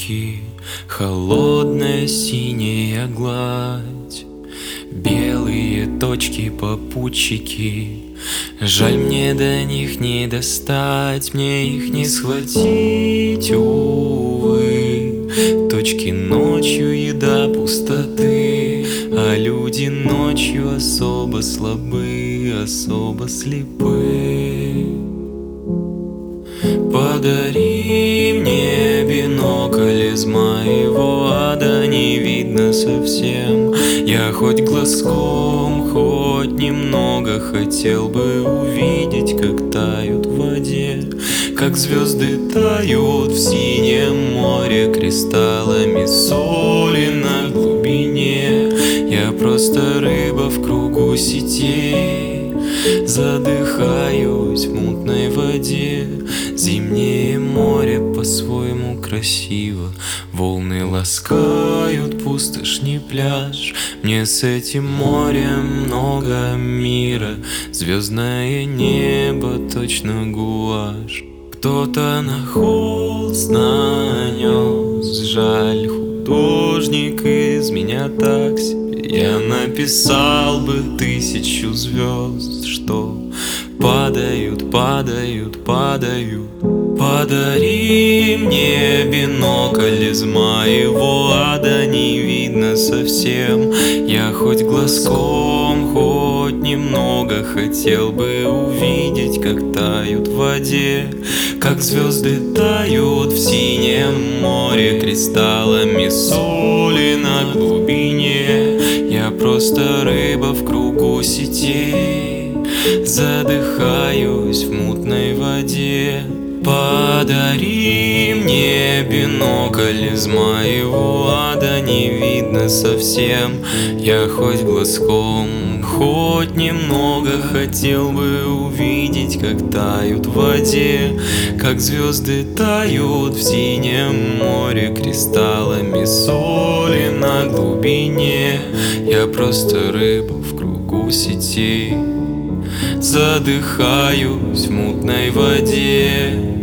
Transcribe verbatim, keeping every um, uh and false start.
лучики, холодная синяя гладь, белые точки попутчики. Жаль, мне до них не достать, мне их не схватить, увы. Точки ночью, еда пустоты, а люди ночью особо слабы, особо слепы. Подари мне бинокль, из моего ада не видно совсем. Я хоть глазком, хоть немного хотел бы увидеть, как тают в воде, как звезды тают в синем море кристаллами соли на глубине. Я просто рыба в кругу сетей, задыхаюсь в мутной воде. Зимнее море по-своему красиво, волны ласкают пустошный пляж. Мне с этим морем много мира, звездное небо точно гуашь. Кто-то на холст нанес, жаль, художник из меня так себе. Я написал бы тысячу звезд, что падают, падают, падают. Подари мне бинокль, из моего ада не видно совсем. Я хоть глазком, хоть немного хотел бы увидеть, как тают в воде, как звезды тают в синем море кристаллами соли на глубине. Я просто рыба в кругу сетей, задыхаюсь в мутной воде. Подари мне бинокль, из моего ада не видно совсем. Я хоть глазком, хоть немного хотел бы увидеть, как тают в воде, как звезды тают в синем море кристаллами соли на глубине. Я просто рыба в кругу сетей, задыхаюсь в мутной воде.